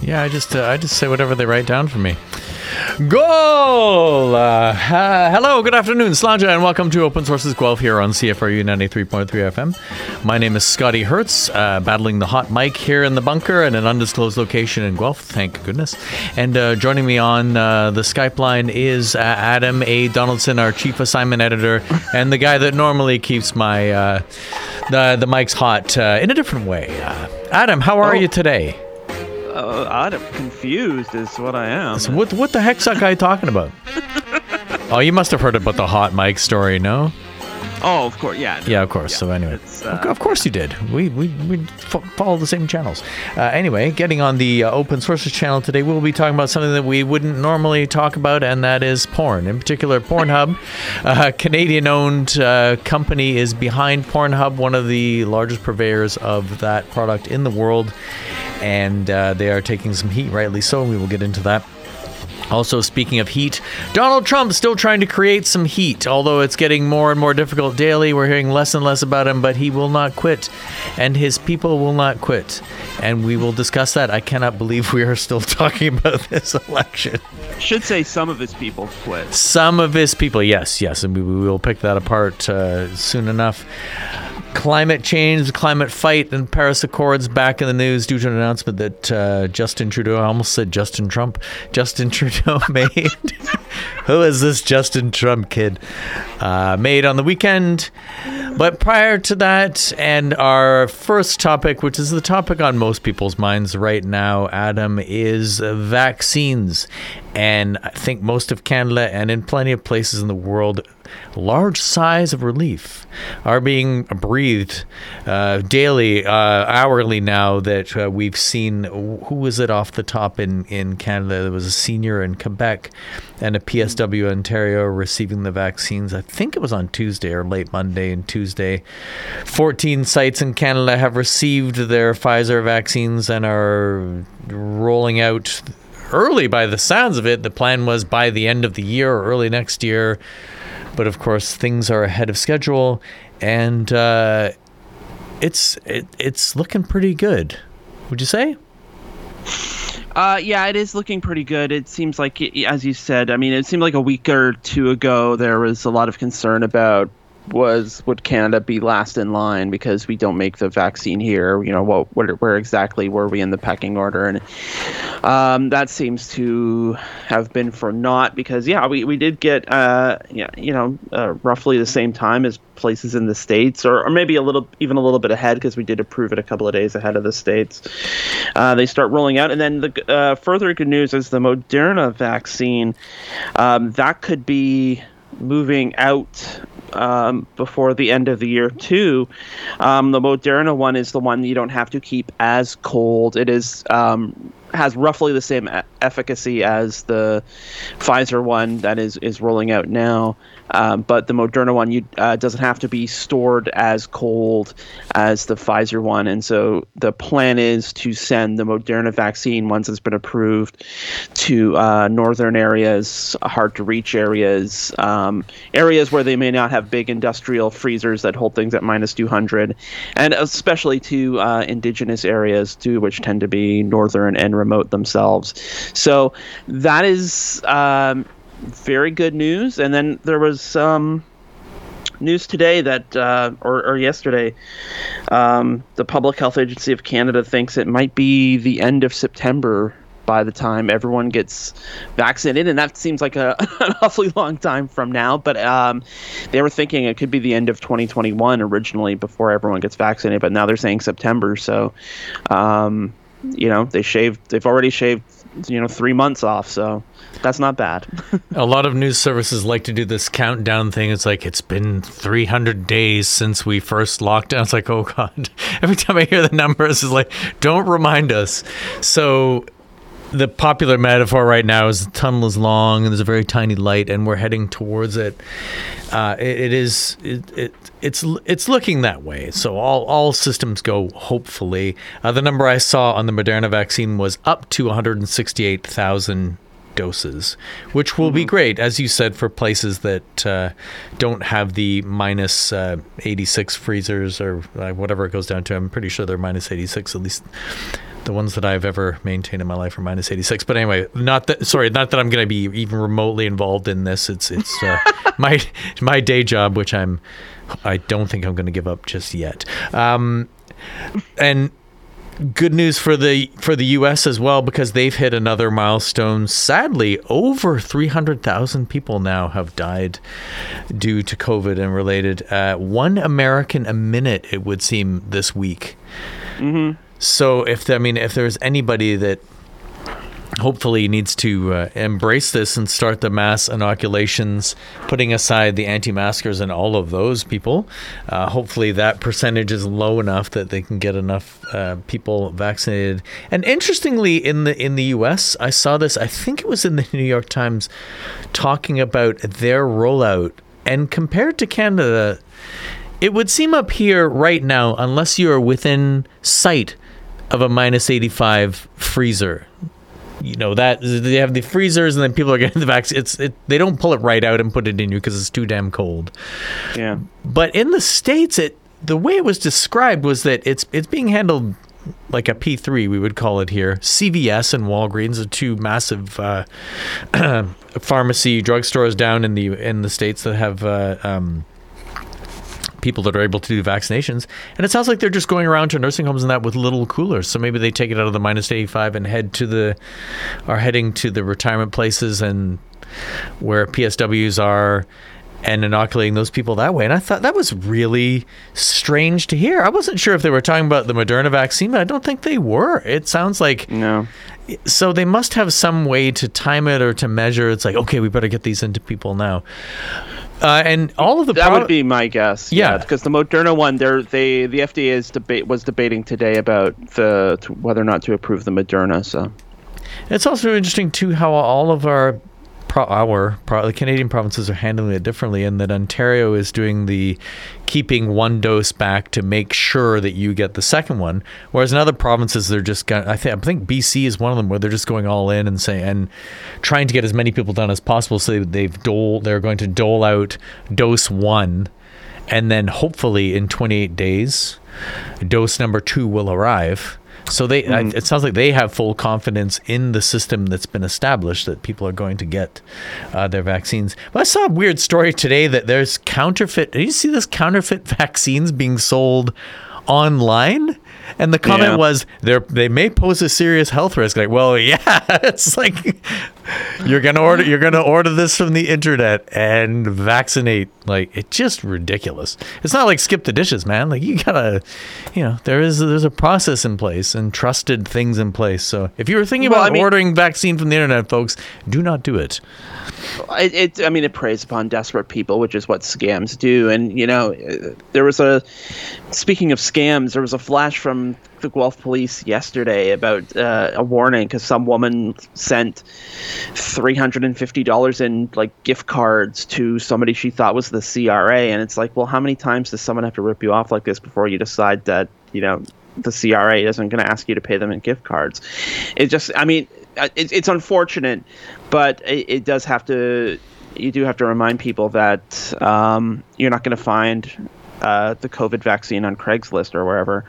Yeah, I just say whatever they write down for me. Goal! Hello, good afternoon, Slanja, and welcome to Open Sources Guelph here on CFRU 93.3 FM. My name is Scotty Hertz, battling the hot mic here in the bunker in an undisclosed location in Guelph, thank goodness. And joining me on the Skype line is Adam A. Donaldson, our chief assignment editor, and the guy that normally keeps my the mics hot in a different way. Adam, how are you today? I'm confused is what I am. So what the heck's that guy talking about? Oh, you must have heard about the hot mic story, no? Oh, of course, yeah. Yeah, of course. Yeah, so anyway, of course you did. We follow the same channels. Anyway, getting on the Open Sources channel today, we'll be talking about something that we wouldn't normally talk about, and that is porn. In particular, Pornhub. A Canadian-owned company is behind Pornhub, one of the largest purveyors of that product in the world, and they are taking some heat, rightly so. We will get into that. Also, speaking of heat, Donald Trump still trying to create some heat, although it's getting more and more difficult daily. We're hearing less and less about him, but he will not quit, and his people will not quit, and we will discuss that. I cannot believe we are still talking about this election. Should say some of his people quit. Some of his people, yes, and we will pick that apart soon enough. Climate change, climate fight, and Paris Accords back in the news due to an announcement that Justin Trudeau, I almost said Justin Trump, Justin Trudeau made. Who is this Justin Trump kid? Made on the weekend. But prior to that, and our first topic, which is the topic on most people's minds right now, Adam, is vaccines. And I think most of Canada and in plenty of places in the world, large sighs of relief are being breathed daily, hourly now that we've seen, who was it off the top in Canada? There was a senior in Quebec and a PSW in Ontario receiving the vaccines. I think it was on Tuesday or late Monday and Tuesday. 14 sites in Canada have received their Pfizer vaccines and are rolling out early by the sounds of it. The plan was by the end of the year or early next year. But of course, things are ahead of schedule, and it's looking pretty good. Would you say? Yeah, it is looking pretty good. It seems like, as you said, I mean, it seemed like a week or two ago there was a lot of concern about would Canada be last in line because we don't make the vaccine here? You know, where exactly were we in the pecking order? And that seems to have been for naught because, we did get, roughly the same time as places in the States, or maybe even a little bit ahead because we did approve it a couple of days ahead of the States. They start rolling out. And then the further good news is the Moderna vaccine. That could be moving out before the end of the year too. The Moderna one is the one you don't have to keep as cold. It is has roughly the same efficacy as the Pfizer one that is rolling out now. But the Moderna one doesn't have to be stored as cold as the Pfizer one. And so the plan is to send the Moderna vaccine, once it's been approved, to northern areas, hard-to-reach areas, areas where they may not have big industrial freezers that hold things at minus 200, and especially to indigenous areas, too, which tend to be northern and remote themselves. So that is very good news. And then there was news today that, or yesterday, the Public Health Agency of Canada thinks it might be the end of September by the time everyone gets vaccinated, and that seems like an awfully long time from now, but they were thinking it could be the end of 2021 originally before everyone gets vaccinated, but now they're saying September, so they've already shaved 3 months off, so that's not bad. A lot of news services like to do this countdown thing. It's like, it's been 300 days since we first locked down. It's like, oh God. Every time I hear the numbers, it's like, don't remind us. So the popular metaphor right now is the tunnel is long and there's a very tiny light and we're heading towards it. It's looking that way. So all systems go, hopefully. The number I saw on the Moderna vaccine was up to 168,000 doses, which will be great, as you said, for places that don't have the minus 86 freezers or whatever it goes down to. I'm pretty sure they're minus 86, at least The ones that I've ever maintained in my life are minus 86. But anyway, not that I'm going to be even remotely involved in this. It's my day job, which I don't think I'm going to give up just yet. And good news for the U.S. as well, because they've hit another milestone. Sadly, over 300,000 people now have died due to COVID and related. 1 American a minute, it would seem, this week. Mm-hmm. So if there's anybody that hopefully needs to embrace this and start the mass inoculations, putting aside the anti-maskers and all of those people, hopefully that percentage is low enough that they can get enough people vaccinated. And interestingly, in the US, I saw this, I think it was in the New York Times, talking about their rollout. And compared to Canada, it would seem up here right now, unless you are within sight of a minus 85 freezer, that they have the freezers, and then people are getting the vaccine. They don't pull it right out and put it in you because it's too damn cold. Yeah. But in the States, the way it was described was that it's being handled like a P3, we would call it here. CVS and Walgreens are 2 massive pharmacy drugstores down in the States that have people that are able to do vaccinations, and it sounds like they're just going around to nursing homes and that with little coolers. So maybe they take it out of the minus 85 and heading to the retirement places and where PSWs are, and inoculating those people that way. And I thought that was really strange to hear. I wasn't sure if they were talking about the Moderna vaccine, but I don't think they were. It sounds like no. So they must have some way to time it or to measure. It's like, okay, we better get these into people now. And all of the that would be my guess. Yeah, because the Moderna one, the FDA was debating today about whether or not to approve the Moderna. So it's also interesting too how all of the Canadian provinces are handling it differently, and that Ontario is doing the keeping 1 dose back to make sure that you get the second one, whereas in other provinces they're just I think BC is one of them where they're just going all in and trying to get as many people done as possible. So they're going to dole out dose 1, and then hopefully in 28 days dose number 2 will arrive. So it sounds like they have full confidence in the system that's been established that people are going to get their vaccines. But I saw a weird story today that there's counterfeit. Did you see this counterfeit vaccines being sold online? And the comment was they may pose a serious health risk. Like, well, yeah, it's like you're gonna order this from the internet and vaccinate. Like, it's just ridiculous. It's not like skip the dishes, man. Like, you gotta, there's a process in place and trusted things in place. So if you were thinking about ordering vaccine from the internet, folks, do not do it. It preys upon desperate people, which is what scams do. And speaking of scams, there was a flash from the Guelph police yesterday about a warning because some woman sent $350 in gift cards to somebody she thought was the CRA, and it's like, well, how many times does someone have to rip you off like this before you decide that the CRA isn't going to ask you to pay them in gift cards? It's unfortunate, but it does have to. You do have to remind people that you're not going to find the COVID vaccine on Craigslist or wherever.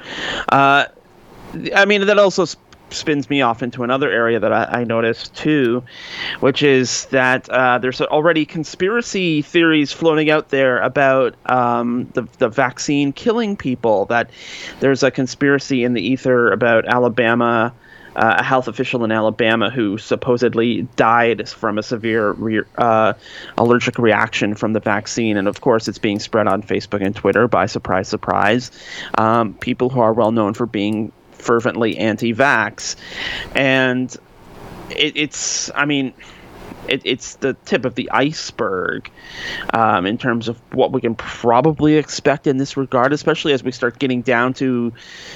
That also spins me off into another area that I noticed too, which is that there's already conspiracy theories floating out there about the vaccine killing people. That there's a conspiracy in the ether about Alabama. A health official in Alabama who supposedly died from a severe allergic reaction from the vaccine. And of course, it's being spread on Facebook and Twitter by surprise, people who are well known for being fervently anti-vax. And it's the tip of the iceberg in terms of what we can probably expect in this regard, especially as we start getting down to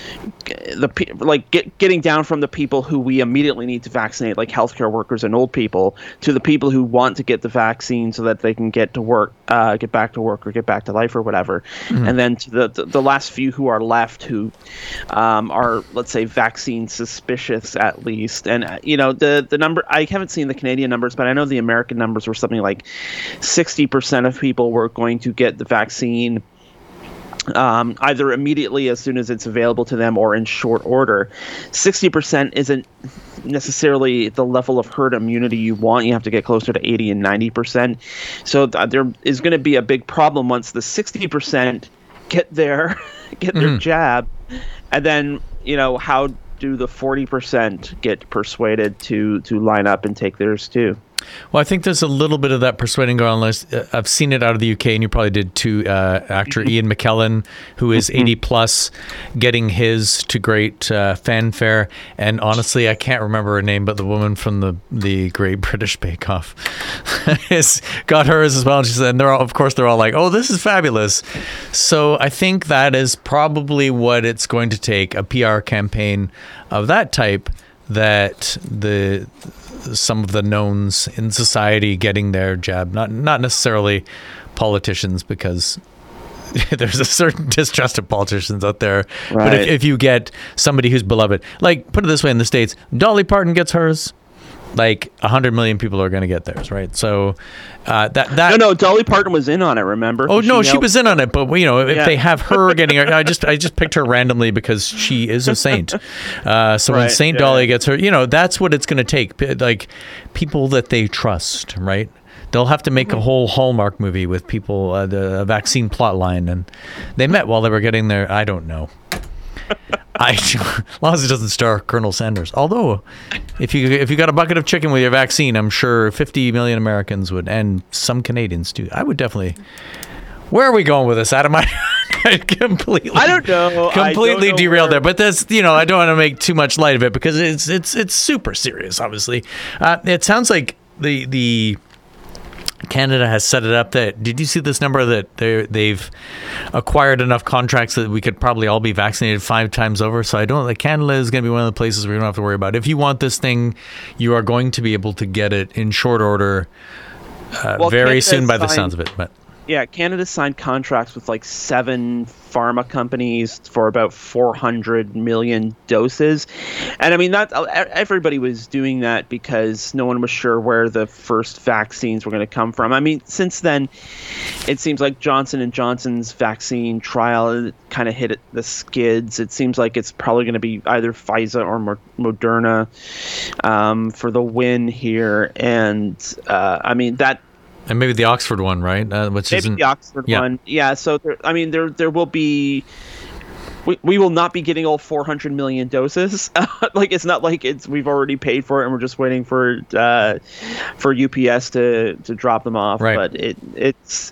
getting down from the people who we immediately need to vaccinate, like healthcare workers and old people, to the people who want to get the vaccine so that they can get to work, get back to work or get back to life or whatever. Mm-hmm. And then to the last few who are left who are, let's say, vaccine suspicious at least. And, the number, I haven't seen the Canadian numbers, but I know the American numbers were something like 60% of people were going to get the vaccine either immediately as soon as it's available to them or in short order. 60% isn't necessarily the level of herd immunity you want. You have to get closer to 80 and 90%. So there is going to be a big problem once the 60% get their jab, and then how do the 40% get persuaded to line up and take theirs too? Well, I think there's a little bit of that persuading going on. I've seen it out of the UK, and you probably did too. Actor Ian McKellen, who is 80 plus, getting his to great fanfare. And honestly, I can't remember her name, but the woman from the Great British Bake Off has got hers as well. And she said, and they're all like, "Oh, this is fabulous." So I think that is probably what it's going to take, a PR campaign of that type, that some of the knowns in society getting their jab, not necessarily politicians, because there's a certain distrust of politicians out there. Right. But if you get somebody who's beloved, like, put it this way, in the States, Dolly Parton gets hers, like 100 million people are going to get theirs, right? So no, Dolly Parton was in on it. Remember? Oh no, she was in on it. But if they have her getting her, I just picked her randomly because she is a saint. So when Saint Dolly gets her, that's what it's going to take. Like, people that they trust, right? They'll have to make a whole Hallmark movie with people, the vaccine plot line, and they met while they were getting their. I don't know. As long as it doesn't star Colonel Sanders. Although, if you got a bucket of chicken with your vaccine, I'm sure 50 million Americans would, and some Canadians too. I would definitely. Where are we going with this, Adam? I completely. I don't know. Completely derailed there, but that's I don't want to make too much light of it because it's super serious. Obviously, it sounds like the Canada has set it up that, did you see this number that they've acquired enough contracts that we could probably all be vaccinated 5 times over? So I don't think Canada is going to be one of the places where you don't have to worry about it. If you want this thing, you are going to be able to get it in short order very soon by the sounds of it. But yeah, Canada signed contracts with like 7 pharma companies for about 400 million doses. And I mean, that everybody was doing that because no one was sure where the first vaccines were going to come from. I mean, since then, it seems like Johnson & Johnson's vaccine trial kind of hit the skids. It seems like it's probably going to be either Pfizer or Moderna for the win here. And I mean, that. And maybe the Oxford one, right? Which maybe the Oxford one. Yeah, so there will be... We will not be getting all 400 million doses. Like, it's not like we've already paid for it and we're just waiting for UPS to drop them off. Right. But it's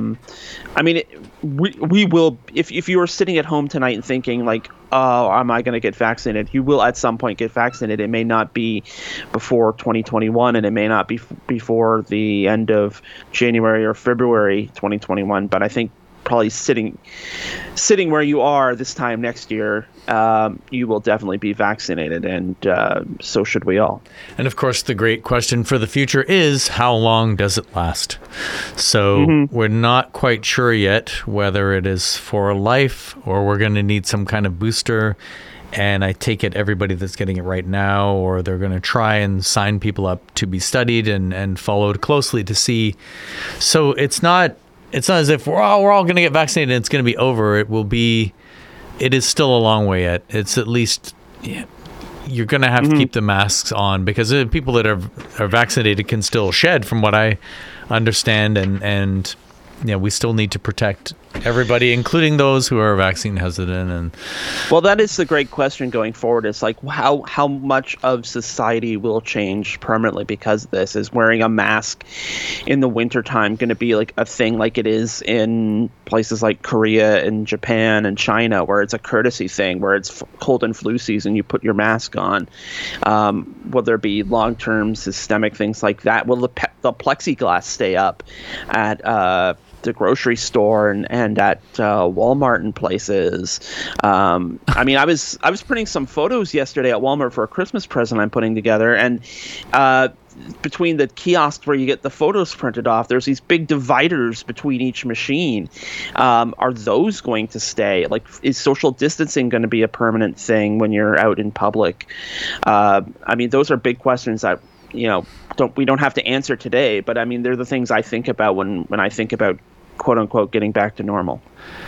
we will, if you are sitting at home tonight and thinking like, oh, am I going to get vaccinated? You will at some point get vaccinated. It may not be before 2021, and it may not be before the end of January or February 2021. But I think probably sitting where you are this time next year, you will definitely be vaccinated, and so should we all. And of course, the great question for the future is, how long does it last? So we're not quite sure yet whether it is for life or we're going to need some kind of booster. And I take it everybody that's getting it right now, or they're going to try and sign people up to be studied and followed closely to see. So it's not as if we're all going to get vaccinated and it's going to be over. It is still a long way yet. It's at least, you're going to have to keep the masks on, because people that are vaccinated can still shed, from what I understand. And we still need to protect everybody, including those who are vaccine hesitant. And well, that is the great question going forward. It's like, how much of society will change permanently because of this? Is wearing a mask in the wintertime going to be like a thing like it is in places like Korea and Japan and China, where it's a courtesy thing, where it's cold and flu season, you put your mask on? Will there be long-term systemic things like that? Will the plexiglass stay up at the grocery store and at Walmart and places? I mean, I was printing some photos yesterday at Walmart for a Christmas present I'm putting together, and between the kiosks where you get the photos printed off, there's these big dividers between each machine. Are those going to stay? Like, is social distancing going to be a permanent thing when you're out in public? I mean, those are big questions that we don't have to answer today, but I mean, they're the things I think about when I think about, quote unquote, getting back to normal.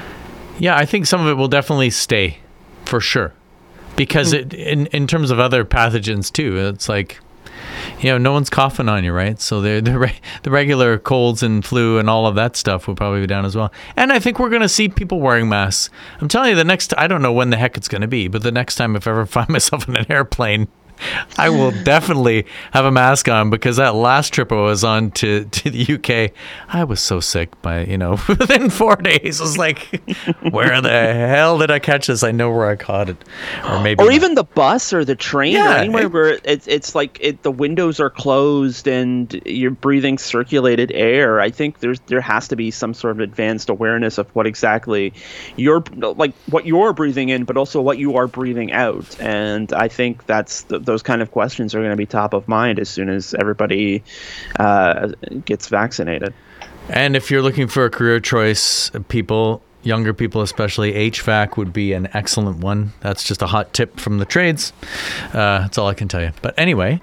Yeah, I think some of it will definitely stay, for sure, because in terms of other pathogens too, it's like, no one's coughing on you, right? So the regular colds and flu and all of that stuff will probably be down as well. And I think we're going to see people wearing masks. I'm telling you, I don't know when the heck it's going to be, but the next time if I ever find myself in an airplane, I will definitely have a mask on, because that last trip I was on to the UK, I was so sick by, within 4 days. I was like, where the hell did I catch this? I know where I caught it. Or not. Even the bus or the train or anywhere where it's like the windows are closed and you're breathing circulated air. I think there has to be some sort of advanced awareness of what exactly what you're breathing in, but also what you are breathing out. And I think that's those kind of questions are going to be top of mind as soon as everybody gets vaccinated. And if you're looking for a career choice, younger people especially, HVAC would be an excellent one. That's just a hot tip from the trades. That's all I can tell you. But anyway,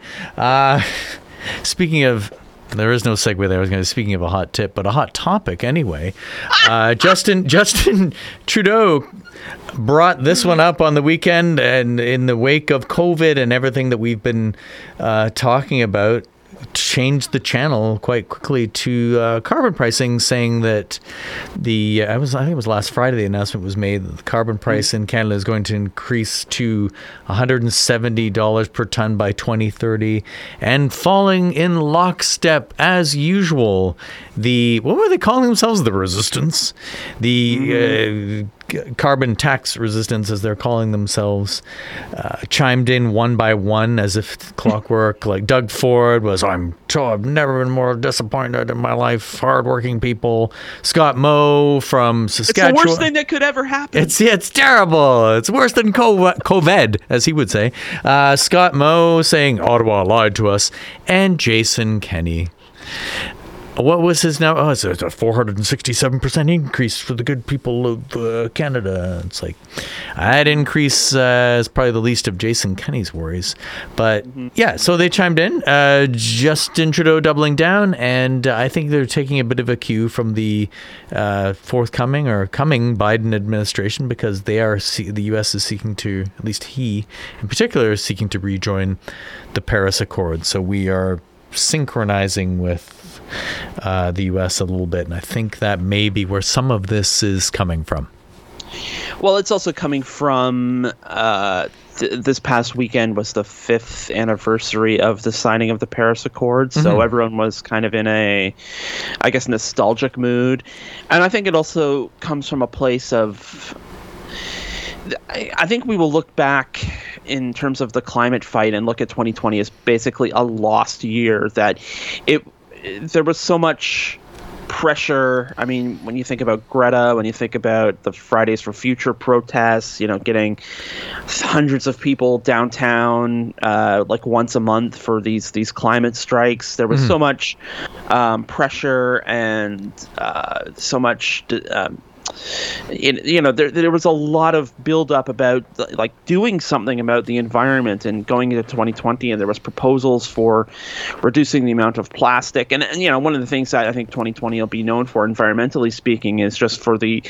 speaking of, there is no segue there. I was going to speaking of a hot tip, but a hot topic anyway. Justin Trudeau brought this one up on the weekend, and in the wake of COVID and everything that we've been talking about, changed the channel quite quickly to carbon pricing, saying that I think it was last Friday the announcement was made that the carbon price in Canada is going to increase to $170 per ton by 2030, and falling in lockstep as usual. What were they calling themselves? The resistance, the carbon tax resistance, as they're calling themselves, chimed in one by one as if clockwork. Like Doug Ford was, I've never been more disappointed in my life. Hardworking people. Scott Moe from Saskatchewan. It's the worst thing that could ever happen. It's terrible. It's worse than COVID, as he would say. Scott Moe saying Ottawa lied to us, and Jason Kenney. What was his now? Oh, it's a 467% increase for the good people of Canada. It's like, that increase is probably the least of Jason Kenney's worries. But yeah, so they chimed in. Justin Trudeau doubling down, and I think they're taking a bit of a cue from the coming Biden administration, because the U.S. is seeking to, at least he in particular, is seeking to rejoin the Paris Accord. So we are synchronizing with the U.S. a little bit, and I think that may be where some of this is coming from. Well, it's also coming from this past weekend was the 5th anniversary of the signing of the Paris Accord, so everyone was kind of in a, I guess, nostalgic mood, and I think it also comes from a place of, I think we will look back in terms of the climate fight and look at 2020 as basically a lost year, that there was so much pressure. I mean, when you think about Greta, when you think about the Fridays for Future protests, getting hundreds of people downtown like once a month for these climate strikes, there was so much pressure and so much there was a lot of buildup about like doing something about the environment and going into 2020, and there was proposals for reducing the amount of plastic, and one of the things that I think 2020 will be known for, environmentally speaking, is just for the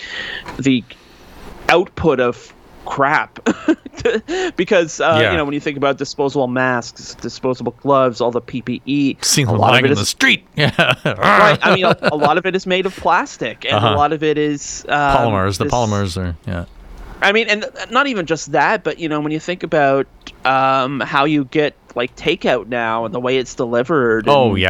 output of crap because when you think about disposable masks, disposable gloves, all the PPE, seeing them lying in the street, right? I mean, a lot of it is made of plastic, and a lot of it is polymers. The polymers are I mean, and not even just that, but when you think about how you get like takeout now and the way it's delivered.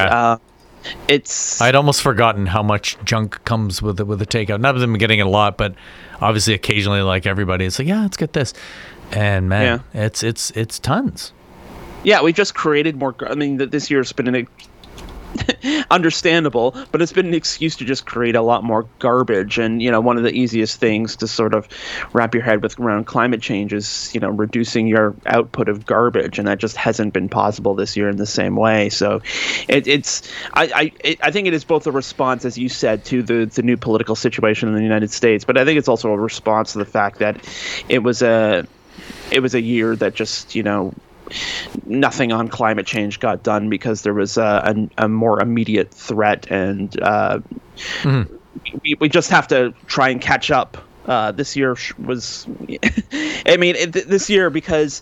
I'd almost forgotten how much junk comes with the takeout. Not that I'm getting it a lot, but obviously occasionally, like everybody, it's like, yeah, let's get this. And man, it's tons. Yeah, we just created more. I mean, this year's been understandable, but it's been an excuse to just create a lot more garbage. And one of the easiest things to sort of wrap your head around climate change is reducing your output of garbage, and that just hasn't been possible this year in the same way. So I think it is both a response, as you said, to the new political situation in the United States, but I think it's also a response to the fact that it was a year that just nothing on climate change got done because there was a more immediate threat, and we just have to try and catch up This year was, I mean, this year because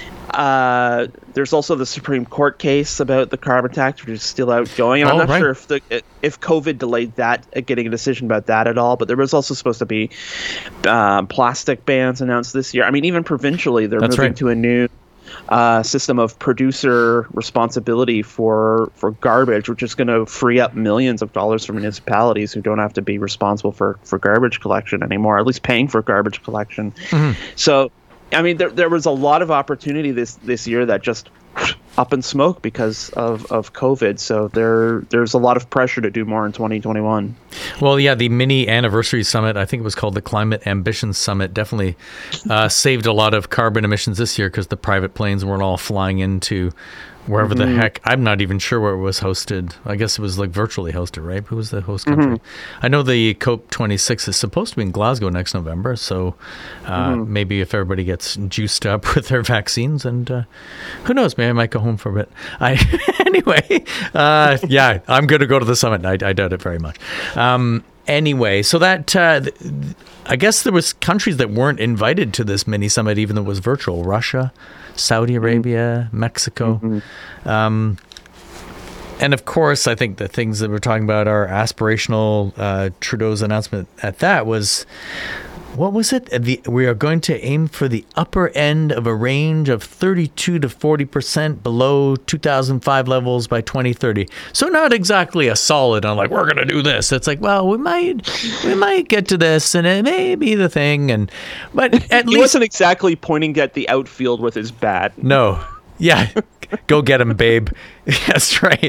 there's also the Supreme Court case about the carbon tax, which is still outgoing. And I'm not sure if COVID delayed that, getting a decision about that at all. But there was also supposed to be plastic bans announced this year. I mean, even provincially, they're moving to a new system of producer responsibility for garbage, which is going to free up millions of dollars for municipalities who don't have to be responsible for garbage collection anymore, at least paying for garbage collection. Mm-hmm. So, I mean, there was a lot of opportunity this year that just up in smoke because of COVID. So there's a lot of pressure to do more in 2021. Well, yeah, the mini anniversary summit, I think it was called the Climate Ambition Summit, definitely saved a lot of carbon emissions this year because the private planes weren't all flying into wherever the heck. I'm not even sure where it was hosted. I guess it was like virtually hosted, right? Who was the host country? I know the COP26 is supposed to be in Glasgow next November. So maybe if everybody gets juiced up with their vaccines, and who knows, maybe I might go home for a bit. Anyway, yeah, I'm going to go to the summit. I doubt it very much. Anyway, so that I guess there was countries that weren't invited to this mini summit, even though it was virtual. Russia, Saudi Arabia, Mexico. And of course, I think the things that we're talking about are aspirational. Trudeau's announcement at that was, what was it? We are going to aim for the upper end of a range of 32 to 40% below 2005 levels by 2030. So not exactly a solid on like, we're going to do this. It's like, well, we might get to this and it may be the thing. But at least he wasn't exactly pointing at the outfield with his bat. No. Yeah. Go get him, babe. That's right.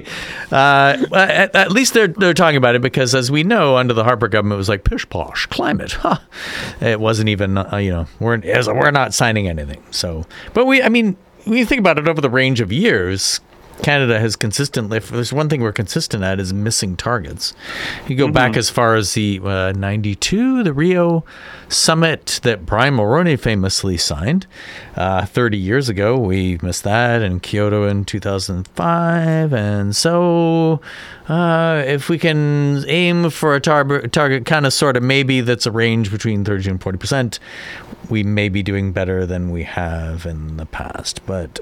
At least they're talking about it because, as we know, under the Harper government, it was like pish posh climate. Huh. It wasn't even, we're not signing anything. So, but when you think about it over the range of years, Canada has consistently, if there's one thing we're consistent at, is missing targets. You go back as far as the 92, the Rio summit that Brian Mulroney famously signed 30 years ago. We missed that, and Kyoto in 2005. And so if we can aim for a target kind of sort of maybe that's a range between 30 and 40%, we may be doing better than we have in the past. But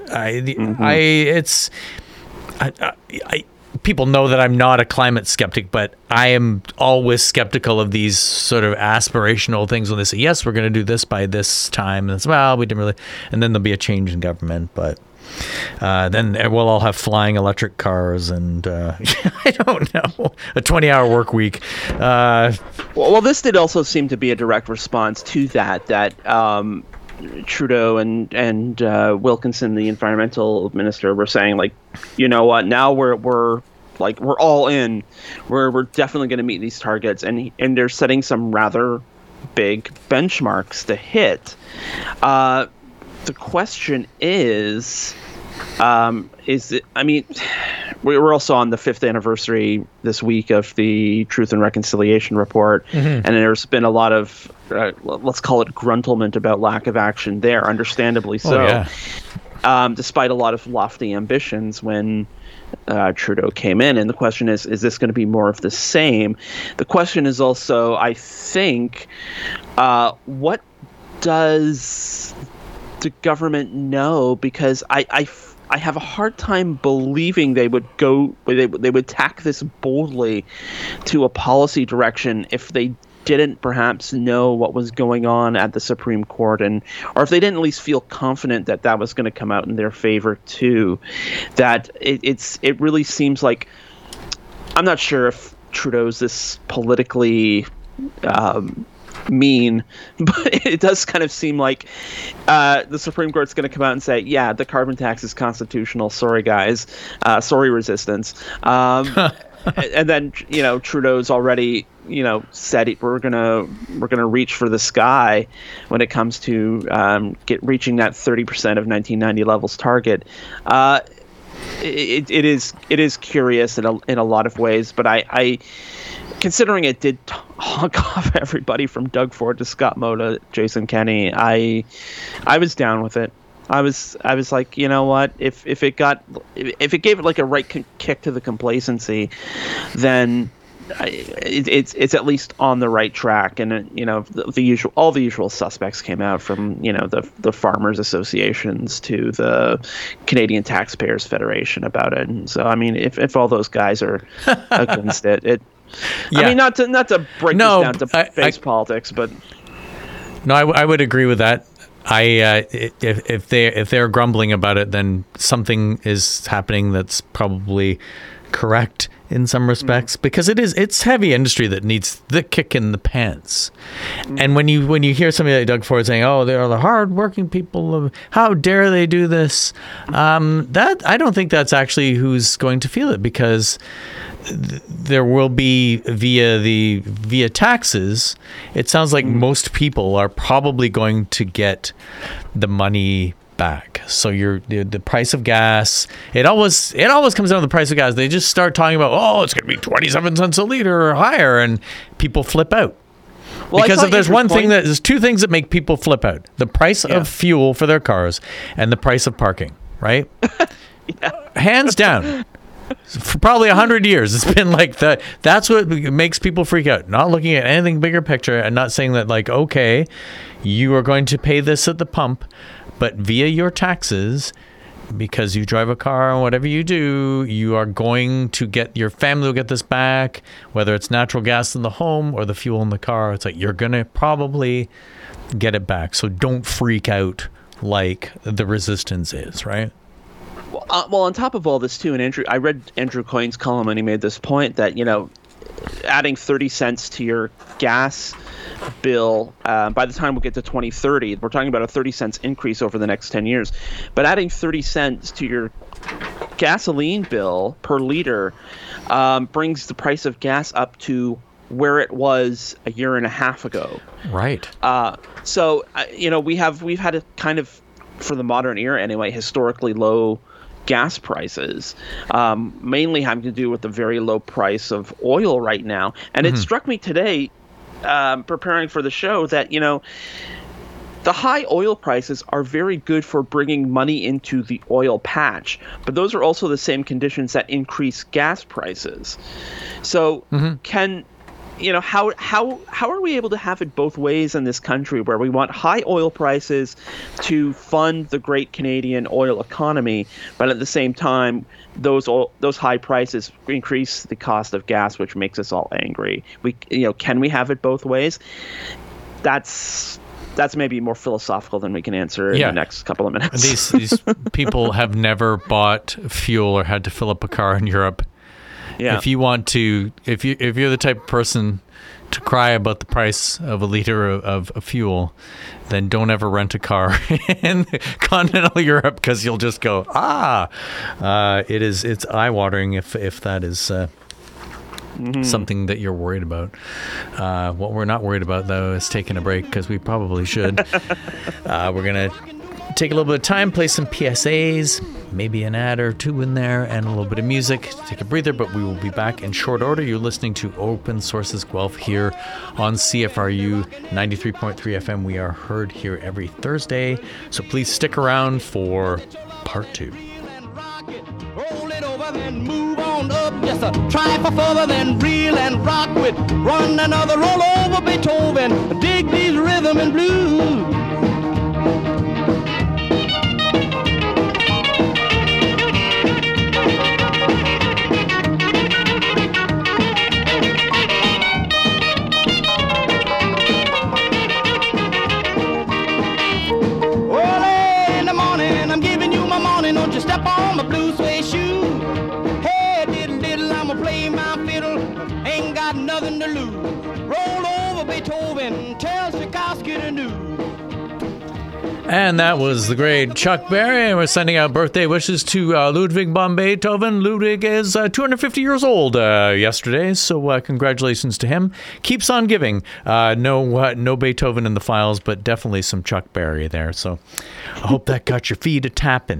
people know that I'm not a climate skeptic, but I am always skeptical of these sort of aspirational things when they say, yes, we're going to do this by this time. And it's, well, we didn't really. And then there'll be a change in government. But then we'll all have flying electric cars and I don't know, a 20-hour work week. Well, this did also seem to be a direct response to that Trudeau and Wilkinson, the environmental minister, were saying, like, you know what, now we're all in. We're definitely going to meet these targets, and they're setting some rather big benchmarks to hit. The question is it? I mean, we're also on the 5th anniversary this week of the Truth and Reconciliation Report, and there's been a lot of let's call it gruntlement about lack of action there, understandably so. Despite a lot of lofty ambitions when Trudeau came in. And the question is this going to be more of the same? The question is also, I think, what does the government know? Because I have a hard time believing they would tack this boldly to a policy direction if they didn't perhaps know what was going on at the Supreme Court, or if they didn't at least feel confident that was going to come out in their favor too. That it really seems like, I'm not sure if Trudeau's this politically mean, but it does kind of seem like the Supreme Court's going to come out and say, yeah, the carbon tax is constitutional. Sorry, guys. Sorry, resistance. And then, Trudeau's already, said we're gonna reach for the sky when it comes to reaching that 30% of 1990 levels target. It is curious in a lot of ways, but I considering it did honk off everybody from Doug Ford to Scott Moe to Jason Kenney, I was down with it. I was like, you know what? If it gave it like a right kick to the complacency, then it's at least on the right track. And all the usual suspects came out, from the farmers associations to the Canadian Taxpayers Federation about it. And so I mean, if all those guys are against it. Yeah. I mean, not to break this down to base politics, but no, I would agree with that. If they're grumbling about it, then something is happening that's probably correct in some respects, because it's heavy industry that needs the kick in the pants. And when you hear somebody like Doug Ford saying, "Oh, they're the hard-working people, how dare they do this?" That I don't think that's actually who's going to feel it, because there will be via taxes. It sounds like most people are probably going to get the money back. So the price of gas, it always comes down to the price of gas. They just start talking about, it's going to be 27 cents a liter or higher, and people flip out. Well, because if there's two things that make people flip out: the price of fuel for their cars and the price of parking, right? Hands down. For probably 100 years, it's been like that. That's what makes people freak out. Not looking at anything bigger picture, and not saying that, like, okay, you are going to pay this at the pump, but via your taxes, because you drive a car and whatever you do, you are going to your family will get this back, whether it's natural gas in the home or the fuel in the car. It's like, you're going to probably get it back. So don't freak out like the resistance is, right? Well, on top of all this too, and I read Andrew Coyne's column, and he made this point that adding 30 cents to your gas bill, by the time we get to 2030, we're talking about a 30 cents increase over the next 10 years. But adding 30 cents to your gasoline bill per liter brings the price of gas up to where it was a year and a half ago. Right. So we've had a kind of, for the modern era anyway, historically low gas prices, mainly having to do with the very low price of oil right now. And it struck me today, preparing for the show, that the high oil prices are very good for bringing money into the oil patch, but those are also the same conditions that increase gas prices. So how are we able to have it both ways in this country, where we want high oil prices to fund the great Canadian oil economy, but at the same time those high prices increase the cost of gas, which makes us all angry? Can we have it both ways? That's maybe more philosophical than we can answer in the next couple of minutes. These people have never bought fuel or had to fill up a car in Europe. Yeah. If you're the type of person to cry about the price of a liter of fuel, then don't ever rent a car in continental Europe, because you'll just go, it's eye-watering if that is something that you're worried about. What we're not worried about, though, is taking a break, because we probably should. We're going to take a little bit of time, play some PSAs, maybe an ad or two in there, and a little bit of music. Take a breather, but we will be back in short order. You're listening to Open Sources Guelph here on CFRU 93.3 FM. We are heard here every Thursday, so please stick around for part 2. Roll it over, then move on up. Just a trifle further, then reel and rock with. Run another roll over Beethoven. Dig these rhythm and blues. Nothing to lose. Roll over Beethoven, tell Tchaikovsky to do. And that was the great Chuck Berry. And we're sending out birthday wishes to Ludwig von Beethoven. Ludwig is 250 years old yesterday, so congratulations to him. Keeps on giving. No Beethoven in the files, but definitely some Chuck Berry there. So I hope that got your feet a tapping.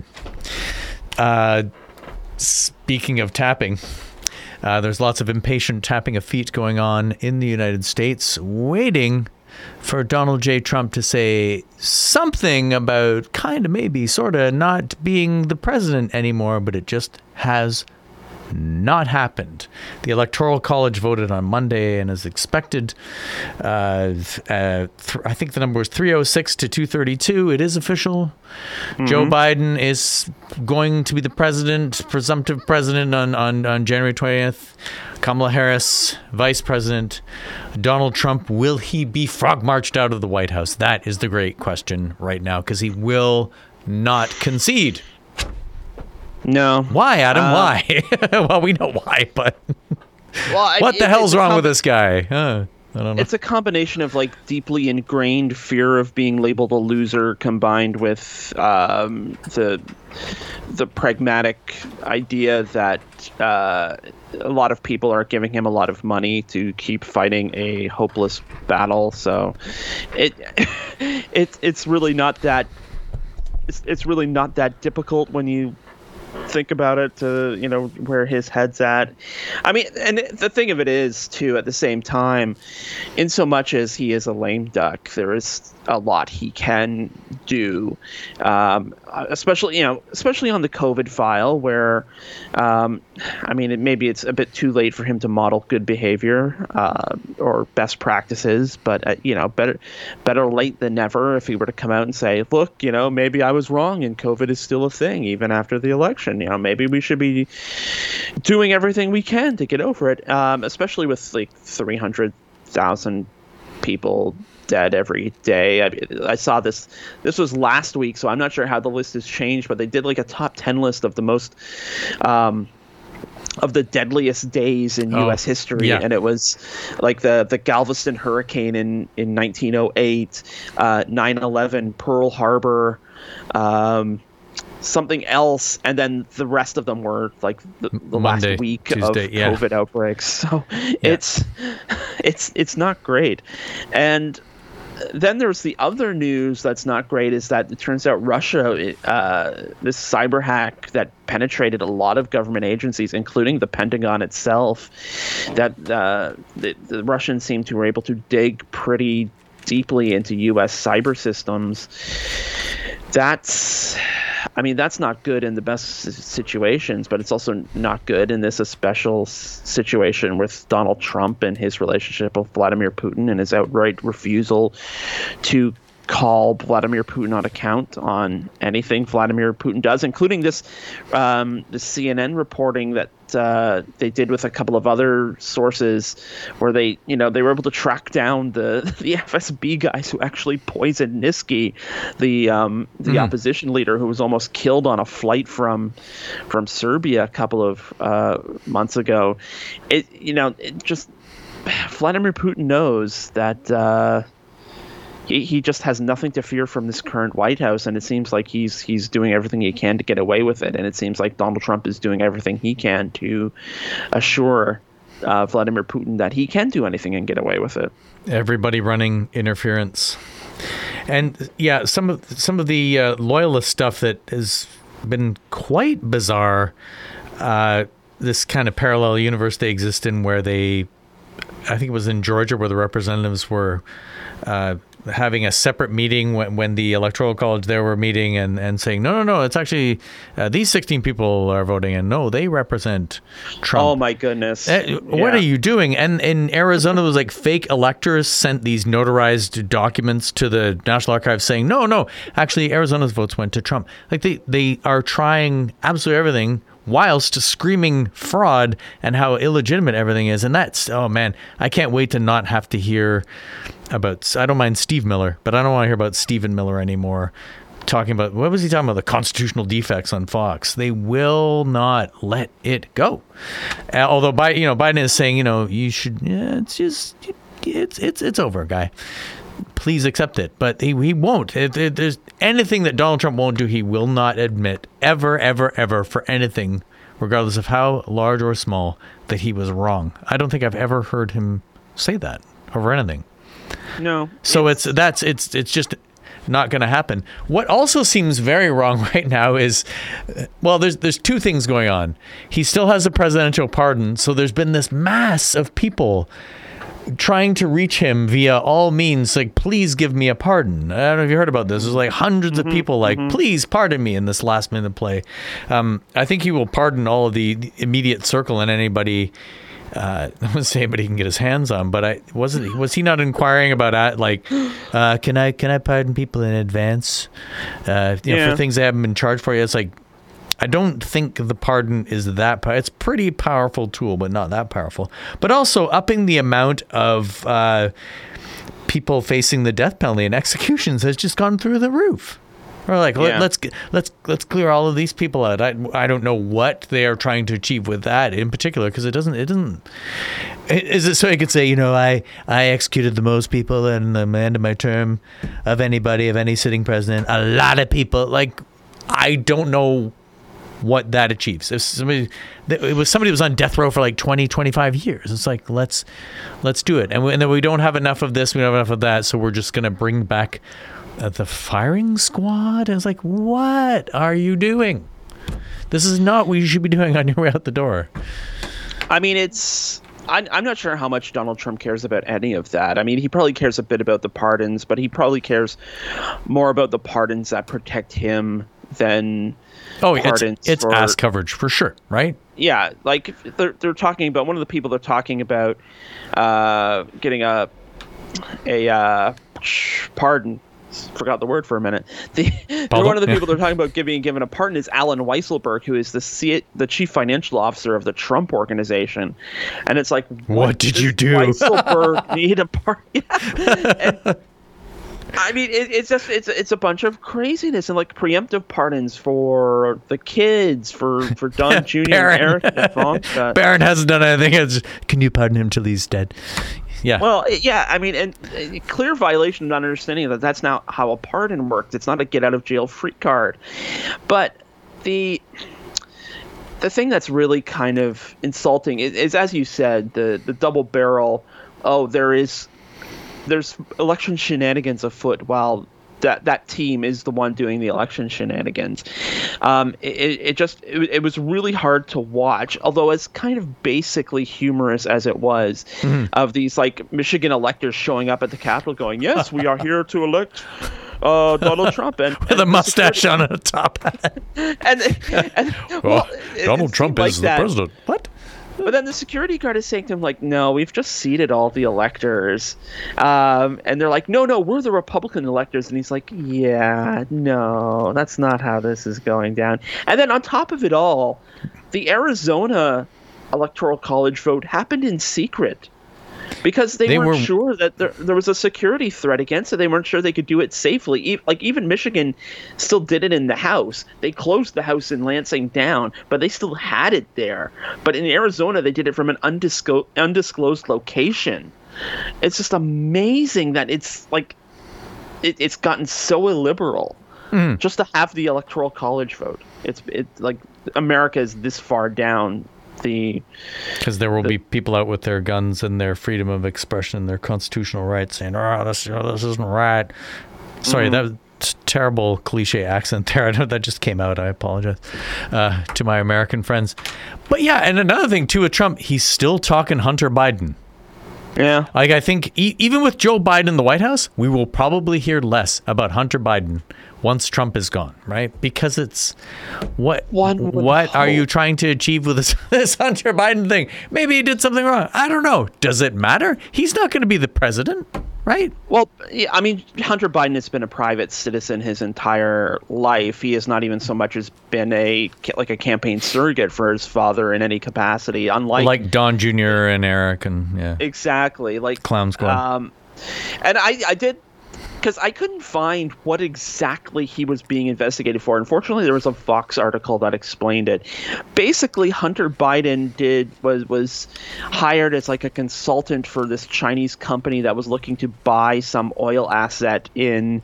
Speaking of tapping, there's lots of impatient tapping of feet going on in the United States, waiting for Donald J. Trump to say something about kind of maybe sort of not being the president anymore, but it just has not happened. The Electoral College voted on Monday, and as expected, I think the number was 306 to 232. It is official. Mm-hmm. Joe Biden is going to be the presumptive president on January 20th. Kamala Harris, vice president. Donald Trump, will he be frog marched out of the White House? That is the great question right now, because he will not concede. No. Why, Adam? Why? Well, we know why, but what the hell's wrong with this guy? I don't know. It's a combination of like deeply ingrained fear of being labeled a loser, combined with the pragmatic idea that a lot of people are giving him a lot of money to keep fighting a hopeless battle. So it's really not that difficult when you think about it, where his head's at. I mean, and the thing of it is, too, at the same time, in so much as he is a lame duck, there is a lot he can do, especially on the COVID file, where, maybe it's a bit too late for him to model good behavior or best practices, but better late than never if he were to come out and say, look, maybe I was wrong and COVID is still a thing even after the election. Maybe we should be doing everything we can to get over it, especially with like 300,000 people dead every day. I saw this was last week, so I'm not sure how the list has changed, but they did like a top 10 list of the most of the deadliest days in U.S. history, and it was like the Galveston hurricane in 1908, 9/11, Pearl Harbor, something else, and then the rest of them were like the Monday, last week Tuesday, of COVID outbreaks. So it's not great. And then there's the other news that's not great, is that it turns out Russia, this cyber hack that penetrated a lot of government agencies, including the Pentagon itself, that the Russians seem to were able to dig pretty deeply into U.S. cyber systems. That's not good in the best situations, but it's also not good in this special situation with Donald Trump and his relationship with Vladimir Putin and his outright refusal to call Vladimir Putin on account on anything Vladimir Putin does, including this CNN reporting that they did with a couple of other sources, where they were able to track down the FSB guys who actually poisoned Nisky, the opposition leader who was almost killed on a flight from Serbia a couple of months ago. Vladimir Putin knows that he just has nothing to fear from this current White House, and it seems like he's doing everything he can to get away with it. And it seems like Donald Trump is doing everything he can to assure Vladimir Putin that he can do anything and get away with it. Everybody running interference, and some of the loyalist stuff that has been quite bizarre. This kind of parallel universe they exist in, where I think it was in Georgia, where the representatives were having a separate meeting when the Electoral College there were meeting and saying, no, it's actually these 16 people are voting, and no, they represent Trump. Oh my goodness. What are you doing? And in Arizona, it was like fake electors sent these notarized documents to the National Archives saying, no, actually Arizona's votes went to Trump. Like they are trying absolutely everything whilst screaming fraud and how illegitimate everything is. And that's, oh man, I can't wait to not have to hear about, I don't mind Steve Miller, but I don't want to hear about Stephen Miller anymore talking about, what was he talking about? The constitutional defects on Fox. They will not let it go. Although Biden is saying, you should, it's over, guy. Please accept it. But he won't. There's anything that Donald Trump won't do, he will not admit ever, ever, ever for anything, regardless of how large or small, that he was wrong. I don't think I've ever heard him say that over anything. No. So it's just not going to happen. What also seems very wrong right now is, well, there's two things going on. He still has a presidential pardon, so there's been this mass of people trying to reach him via all means, like, please give me a pardon. I don't know if you heard about this. There's like hundreds of people like, please pardon me in this last minute play. I think he will pardon all of the immediate circle and anybody. I wouldn't say anybody can get his hands on, but was he not inquiring about can I pardon people in advance? For things they haven't been charged for. It's like, I don't think the pardon is that it's a pretty powerful tool, but not that powerful. But also upping the amount of people facing the death penalty and executions has just gone through the roof. Or like, let's clear all of these people out. I don't know what they are trying to achieve with that in particular, because it doesn't. Is it so I could say, I executed the most people in the end of my term of any sitting president. A lot of people. Like, I don't know what that achieves. If somebody was on death row for like 20, 25 years, it's like, let's do it. And then we don't have enough of this, we don't have enough of that, so we're just going to bring back the firing squad. And it's like, what are you doing? This is not what you should be doing on your way out the door. I mean, I'm not sure how much Donald Trump cares about any of that. I mean, he probably cares a bit about the pardons, but he probably cares more about the pardons that protect him than it's ass coverage for sure, right? Yeah, like they're talking about, one of the people they're talking about getting a pardon. Forgot the word for a minute. One of the people they're talking about given a pardon is Alan Weisselberg, who is the chief financial officer of the Trump Organization, and it's like, what did you do? Weisselberg need a pardon? And, I mean, it's a bunch of craziness, and like preemptive pardons for the kids, for Don Jr. and Eric and Ivanka. Barron hasn't done anything. Can you pardon him till he's dead? Yeah. Well, yeah. I mean, and clear violation of understanding that that's not how a pardon works. It's not a get out of jail free card. But the thing that's really kind of insulting is, as you said, the double barrel. Oh, there's election shenanigans afoot while that team is the one doing the election shenanigans. It was really hard to watch, although as kind of basically humorous as it was, of these like Michigan electors showing up at the Capitol going, yes, we are here to elect Donald Trump, and with a mustache on a top hat. and Donald Trump is the president. What? But then the security guard is saying to him, like, no, we've just seated all the electors. And they're like, no, we're the Republican electors. And he's like, yeah, no, that's not how this is going down. And then on top of it all, the Arizona Electoral College vote happened in secret. Because they weren't sure that there was a security threat against it. They weren't sure they could do it safely. Even Michigan still did it in the House. They closed the House in Lansing down, but they still had it there. But in Arizona, they did it from an undisclosed location. It's just amazing that it's like it's gotten so illiberal just to have the Electoral College vote. It's like America is this far down. Because there will be people out with their guns and their freedom of expression and their constitutional rights saying, this isn't right. Sorry, that was a terrible cliche accent there. I know that just came out. I apologize to my American friends. But yeah, and another thing too with Trump, he's still talking Hunter Biden. Yeah. Like, I think even with Joe Biden in the White House, we will probably hear less about Hunter Biden once Trump is gone, right? Because it's what are you trying to achieve with this Hunter Biden thing? Maybe he did something wrong. I don't know. Does it matter? He's not going to be the president, right? Well, I mean, Hunter Biden has been a private citizen his entire life. He has not even so much as been a campaign surrogate for his father in any capacity. Unlike like Don Jr. and Eric and yeah, exactly, like Clown Squad. And I did. Because I couldn't find what exactly he was being investigated for. Unfortunately, there was a Vox article that explained it. Basically, Hunter Biden was hired as like a consultant for this Chinese company that was looking to buy some oil asset in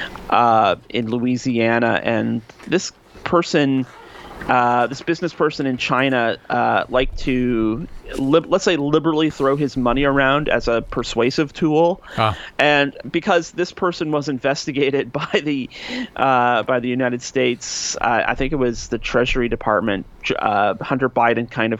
Louisiana, and this person. This business person in China liked to, let's say, liberally throw his money around as a persuasive tool. And because this person was investigated by the United States, I think it was the Treasury Department, Hunter Biden kind of got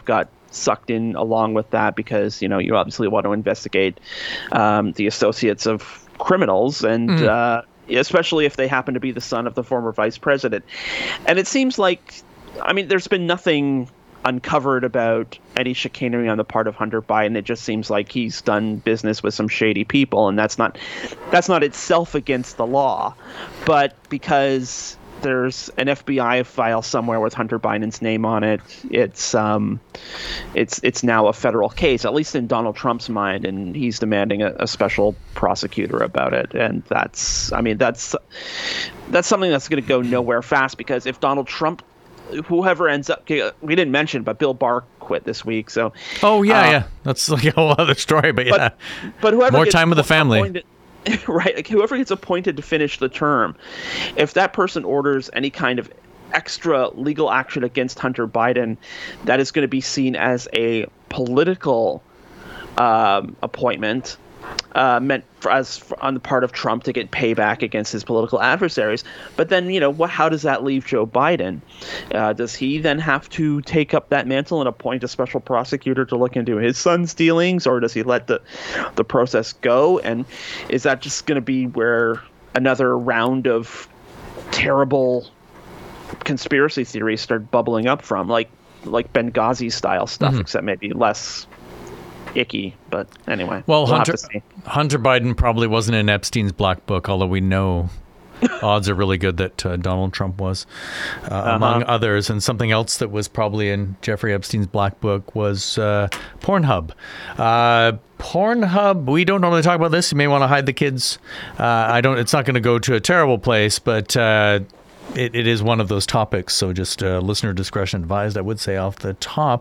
sucked in along with that because, you obviously want to investigate the associates of criminals and especially if they happen to be the son of the former vice president. And it seems like, there's been nothing uncovered about any chicanery on the part of Hunter Biden. It just seems like he's done business with some shady people, and that's not itself against the law. But because there's an FBI file somewhere with Hunter Biden's name on it, it's now a federal case, at least in Donald Trump's mind, and he's demanding a special prosecutor about it. And that's something that's going to go nowhere fast, because if Donald Trump, whoever ends up, we didn't mention, but Bill Barr quit this week. So that's like a whole other story. But yeah, but whoever more gets time with the family. Right, like whoever gets appointed to finish the term, if that person orders any kind of extra legal action against Hunter Biden, that is going to be seen as a political appointment, meant on the part of Trump to get payback against his political adversaries. But then, how does that leave Joe Biden? Does he then have to take up that mantle and appoint a special prosecutor to look into his son's dealings, or does he let the process go? And is that just going to be where another round of terrible conspiracy theories start bubbling up from, like Benghazi style stuff, except maybe less icky? But anyway, well, Hunter Biden probably wasn't in Epstein's black book, although we know odds are really good that Donald Trump was, among others. And something else that was probably in Jeffrey Epstein's black book was Pornhub. Pornhub, we don't normally talk about this. You may want to hide the kids. It's not going to go to a terrible place, but it is one of those topics, so just listener discretion advised, I would say off the top.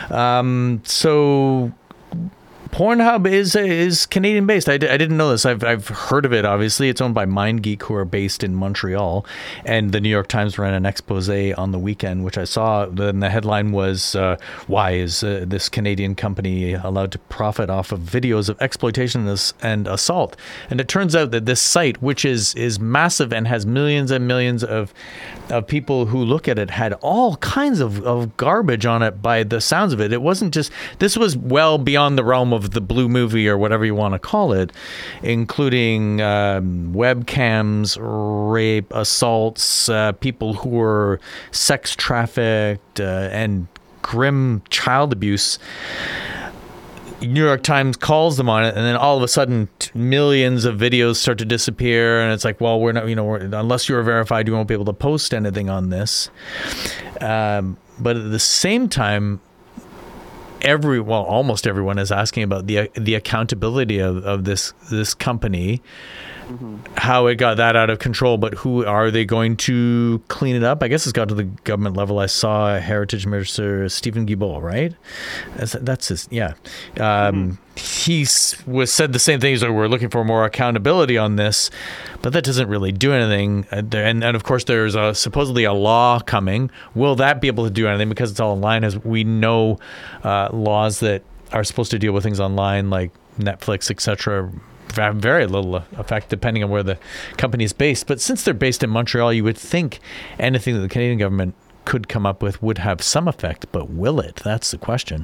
So Pornhub is Canadian based. I didn't know this. I've heard of it. Obviously, it's owned by MindGeek, who are based in Montreal, and the New York Times ran an expose on the weekend, which I saw. Then the headline was, "Why is this Canadian company allowed to profit off of videos of exploitation and assault?" And it turns out that this site, which is massive and has millions and millions of people who look at it, had all kinds of garbage on it. By the sounds of it, it wasn't just. This was well beyond the realm of the blue movie or whatever you want to call it, including webcams, rape, assaults, people who were sex trafficked, and grim child abuse. New York Times calls them on it, and then all of a sudden millions of videos start to disappear, and it's like, well, we're not, unless you're verified, you won't be able to post anything on this. But at the same time, almost everyone is asking about the accountability of this company, how it got that out of control, but who are they going to clean it up? I guess it's got to the government level. I saw Heritage Minister Stephen Guilbeault, right? That's his, yeah. He said the same thing. He's like, we're looking for more accountability on this, but that doesn't really do anything. And of course, there's supposedly a law coming. Will that be able to do anything? Because it's all online, as we know, laws that are supposed to deal with things online, like Netflix, etc., have very little effect depending on where the company is based. But since they're based in Montreal, you would think anything that the Canadian government could come up with would have some effect, but will it? That's the question.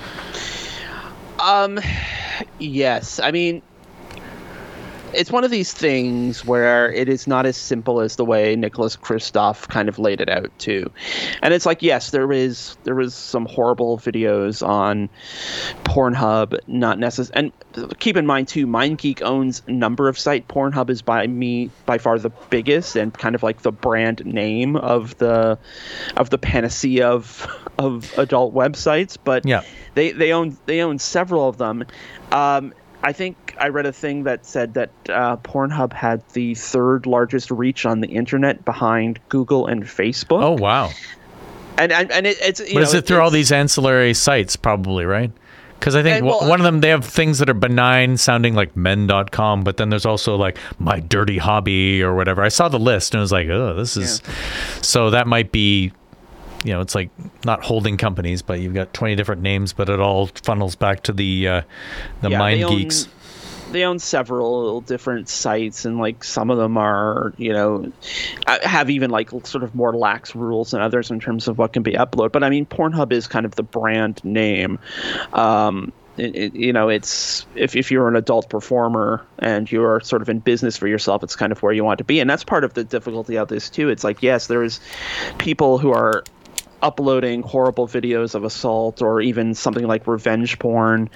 Yes. It's one of these things where it is not as simple as the way Nicholas Kristof kind of laid it out too. And it's like, yes, there was some horrible videos on Pornhub, not necessarily. And keep in mind too, MindGeek owns a number of sites. Pornhub is by far the biggest and kind of like the brand name of the panacea of adult websites. But yeah, they own several of them. I think I read a thing that said that Pornhub had the third largest reach on the internet behind Google and Facebook. Oh, wow. And it's but is it through all these ancillary sites, probably, right? Because I think one of them, they have things that are benign sounding like men.com, but then there's also like My Dirty Hobby or whatever. I saw the list and I was like, oh, this is... Yeah. So that might be... it's like not holding companies, but you've got 20 different names, but it all funnels back to the MindGeeks. they own several different sites, and like some of them are, have even like sort of more lax rules than others in terms of what can be uploaded. But I mean, Pornhub is kind of the brand name. It's if you're an adult performer and you're sort of in business for yourself, it's kind of where you want to be. And that's part of the difficulty of this too. It's like, yes, there's people who are uploading horrible videos of assault or even something like revenge porn.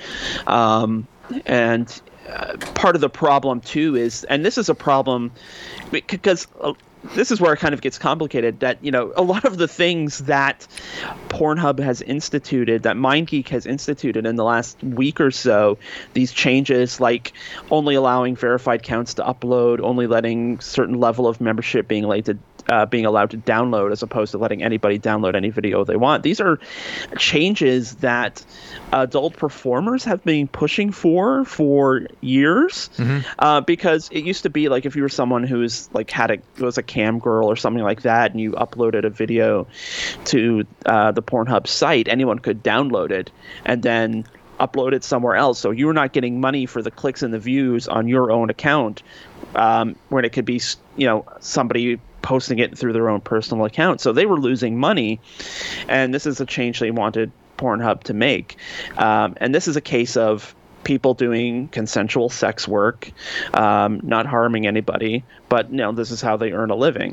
And part of the problem too is, and this is a problem because this is where it kind of gets complicated, that, a lot of the things that Pornhub has instituted, that MindGeek has instituted in the last week or so, these changes like only allowing verified accounts to upload, only letting certain level of membership being allowed to download as opposed to letting anybody download any video they want. These are changes that adult performers have been pushing for years, because it used to be like if you were someone who's like was a cam girl or something like that, and you uploaded a video to the Pornhub site, anyone could download it and then upload it somewhere else. So you're not getting money for the clicks and the views on your own account, when it could be, somebody posting it through their own personal account. So they were losing money, and this is a change they wanted Pornhub to make. And this is a case of people doing consensual sex work, not harming anybody, but this is how they earn a living.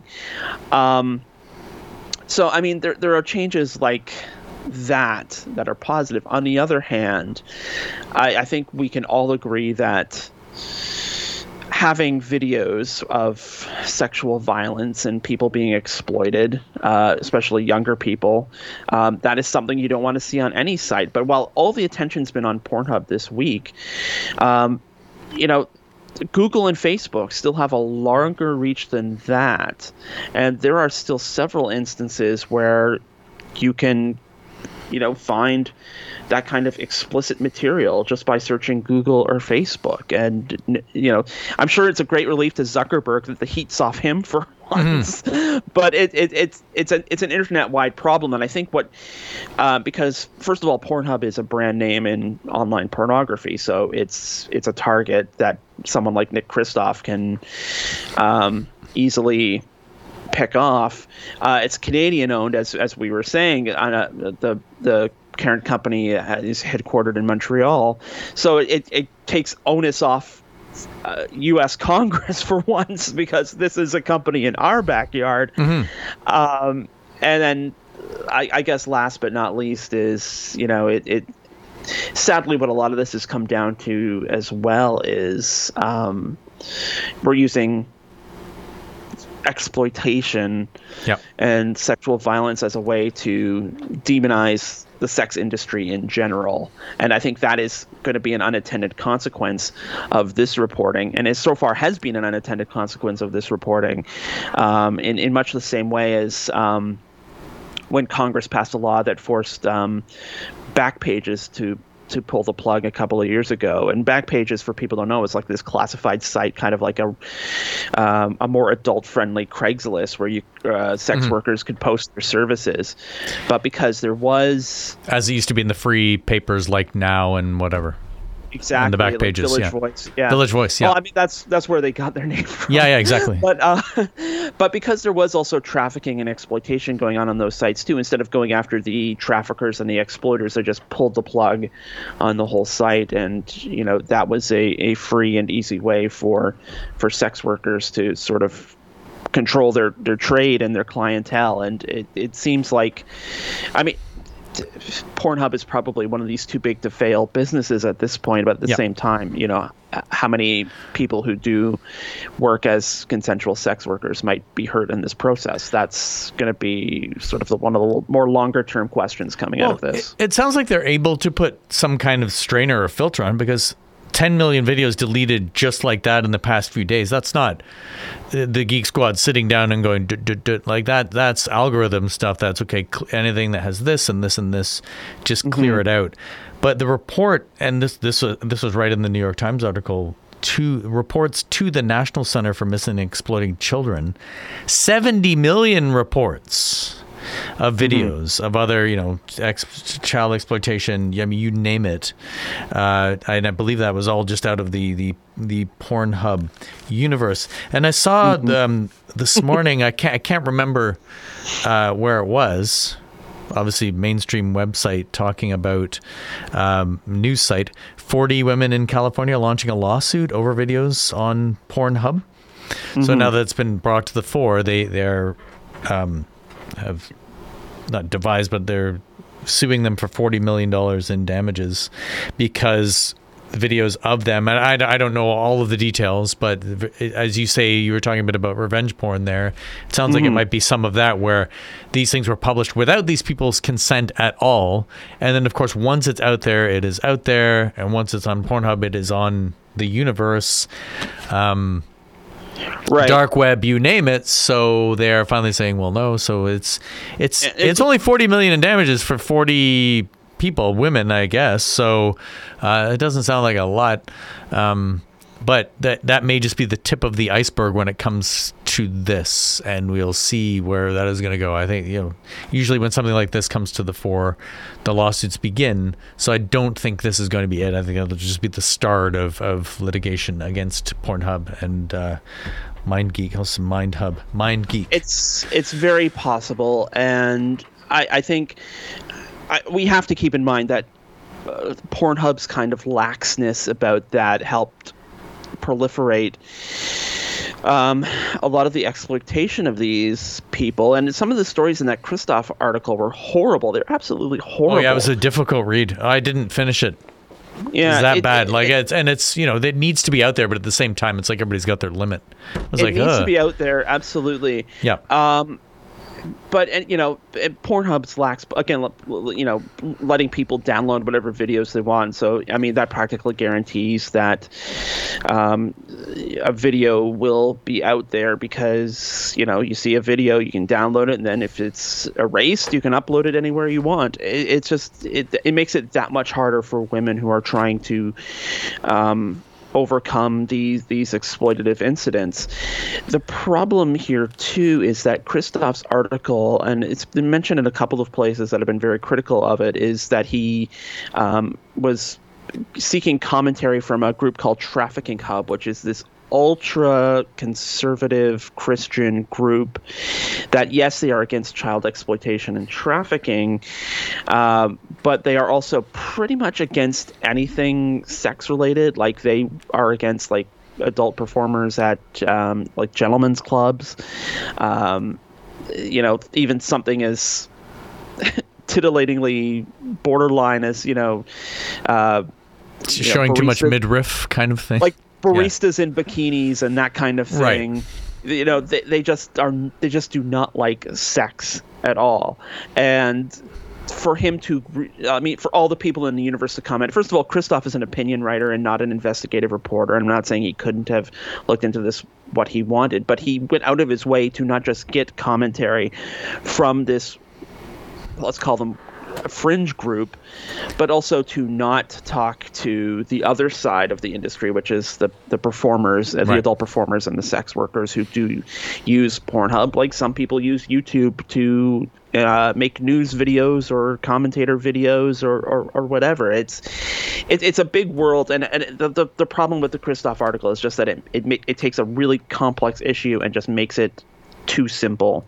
So I mean, there are changes like that are positive. On the other hand, I think we can all agree that having videos of sexual violence and people being exploited, especially younger people, that is something you don't want to see on any site. But while all the attention's been on Pornhub this week, Google and Facebook still have a longer reach than that. And there are still several instances where you can find that kind of explicit material just by searching Google or Facebook. And, I'm sure it's a great relief to Zuckerberg that the heat's off him for once, but it's an internet-wide problem. And I think because first of all, Pornhub is a brand name in online pornography. So it's a target that someone like Nick Kristof can easily pick off. It's Canadian owned, as we were saying. The parent company is headquartered in Montreal, so it takes onus off U.S. Congress for once, because this is a company in our backyard. And then I guess last but not least is it sadly what a lot of this has come down to as well is we're using exploitation and sexual violence as a way to demonize the sex industry in general. And I think that is going to be an unintended consequence of this reporting, and it so far has been an unintended consequence of this reporting, in much the same way as when Congress passed a law that forced Backpages to pull the plug a couple of years ago. And Backpages, for people who don't know, is like this classified site, kind of like a more adult-friendly Craigslist, where sex workers could post their services. But because there was, as it used to be in the free papers like Now and whatever. Exactly. And the Backpages, like Village Voice. Yeah. Village Voice, yeah. Well, I mean, that's where they got their name from. Yeah, exactly. But because there was also trafficking and exploitation going on those sites too, instead of going after the traffickers and the exploiters, they just pulled the plug on the whole site. And, that was a free and easy way for sex workers to sort of control their trade and their clientele. And it seems like, I mean, Pornhub is probably one of these too big to fail businesses at this point, but at the same time, how many people who do work as consensual sex workers might be hurt in this process? That's going to be sort of one of the more longer term questions coming out of this. It sounds like they're able to put some kind of strainer or filter on, because 10 million videos deleted just like that in the past few days. That's not the Geek Squad sitting down and going like that. That's algorithm stuff. That's okay. Anything that has this and this and this, just clear it out. But the report, and this was right in the New York Times article, reports to the National Center for Missing and Exploiting Children, 70 million reports of videos of other, child exploitation. I mean, you name it. And I believe that was all just out of the Pornhub universe. And I saw this morning. I can't remember where it was. Obviously, mainstream website talking about news site. 40 women in California launching a lawsuit over videos on Pornhub. So now that it's been brought to the fore, they're have not devised, but they're suing them for $40 million in damages because videos of them, and I don't know all of the details, but as you say, you were talking a bit about revenge porn there. It sounds like it might be some of that, where these things were published without these people's consent at all. And then, of course, once it's out there, it is out there. And once it's on Pornhub, it is on the universe. Right. Dark web, you name it. So they're finally saying, well, no. So it's only $40 million in damages for 40 people, women, I guess. So it doesn't sound like a lot. But that may just be the tip of the iceberg when it comes to this, and we'll see where that is going to go. I think, usually when something like this comes to the fore, the lawsuits begin. So I don't think this is going to be it. I think it'll just be the start of litigation against Pornhub and MindGeek. Also MindGeek. It's very possible, and I think we have to keep in mind that Pornhub's kind of laxness about that helped proliferate a lot of the exploitation of these people. And some of the stories in that Christoph article were horrible. They're absolutely horrible. Oh yeah, it was a difficult read. I didn't finish it. Yeah, it's that bad. It needs to be out there, but at the same time, it's like everybody's got their limit. It needs to be out there, absolutely. Yeah. But Pornhub's lax, again, letting people download whatever videos they want. So, I mean, that practically guarantees that a video will be out there because, you see a video, you can download it, and then if it's erased, you can upload it anywhere you want. It makes it that much harder for women who are trying to overcome these exploitative incidents. The problem here too is that Christoph's article, and it's been mentioned in a couple of places that have been very critical of it, is that he was seeking commentary from a group called Trafficking Hub, which is this ultra conservative Christian group that, yes, they are against child exploitation and trafficking, but they are also pretty much against anything sex related. Like, they are against adult performers at gentlemen's clubs, even something as titillatingly borderline as showing too much midriff kind of thing, like baristas in bikinis and that kind of thing. Right. They just do not like sex at all. And for him to, for all the people in the universe to comment, first of all, Christoph is an opinion writer and not an investigative reporter. I'm not saying he couldn't have looked into this, what he wanted, but he went out of his way to not just get commentary from this, let's call them a fringe group, but also to not talk to the other side of the industry, which is the performers, the adult performers and the sex workers who do use Pornhub. Like, some people use YouTube to make news videos or commentator videos or whatever. It's a big world, and the problem with the Christoph article is just that it takes a really complex issue and just makes it too simple.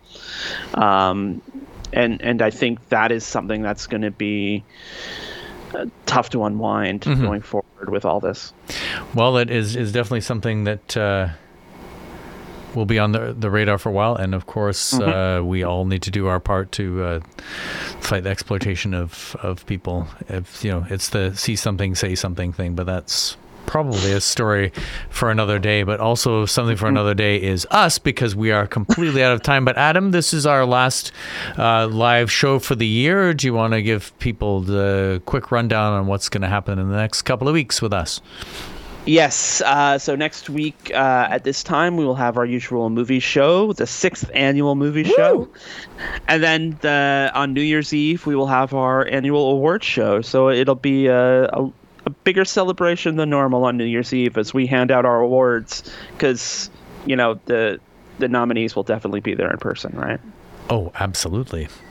And I think that is something that's going to be tough to unwind going forward with all this. Well, it is definitely something that will be on the radar for a while. And, of course, we all need to do our part to fight the exploitation of people. If, it's the see something, say something thing, but that's probably a story for another day. But also something for another day is us, because we are completely out of time. But Adam, this is our last live show for the year. Do you want to give people the quick rundown on what's going to happen in the next couple of weeks with us? Yes. So next week at this time, we will have our usual movie show, the 6th annual movie show. And then on New Year's Eve, we will have our annual awards show. So it'll be a bigger celebration than normal on New Year's Eve as we hand out our awards, because the nominees will definitely be there in person, right? Oh, absolutely.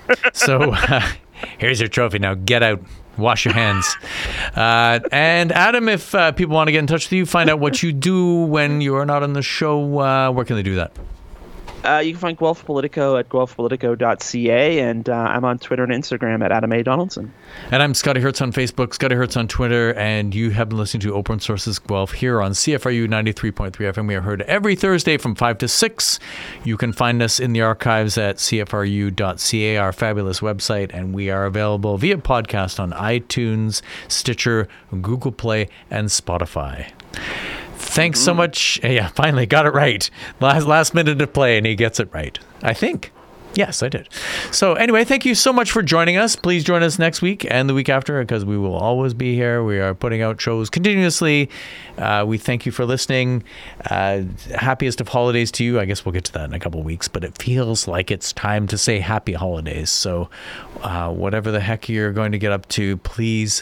So here's your trophy. Now get out. Wash your hands. And Adam, if people want to get in touch with you, find out what you do when you're not on the show, where can they do that? You can find Guelph Politico at guelphpolitico.ca, and I'm on Twitter and Instagram at Adam A. Donaldson. And I'm Scotty Hertz on Facebook, Scotty Hertz on Twitter, and you have been listening to Open Sources Guelph here on CFRU 93.3 FM. We are heard every Thursday from 5 to 6. You can find us in the archives at cfru.ca, our fabulous website, and we are available via podcast on iTunes, Stitcher, Google Play, and Spotify. Thanks so much. Yeah, finally got it right. Last minute to play, and he gets it right. I think. Yes, I did. So anyway, thank you so much for joining us. Please join us next week and the week after, because we will always be here. We are putting out shows continuously. We thank you for listening. Happiest of holidays to you. I guess we'll get to that in a couple of weeks, but it feels like it's time to say happy holidays. So whatever the heck you're going to get up to, please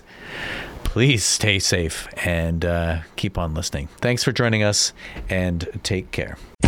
stay safe and keep on listening. Thanks for joining us, and take care.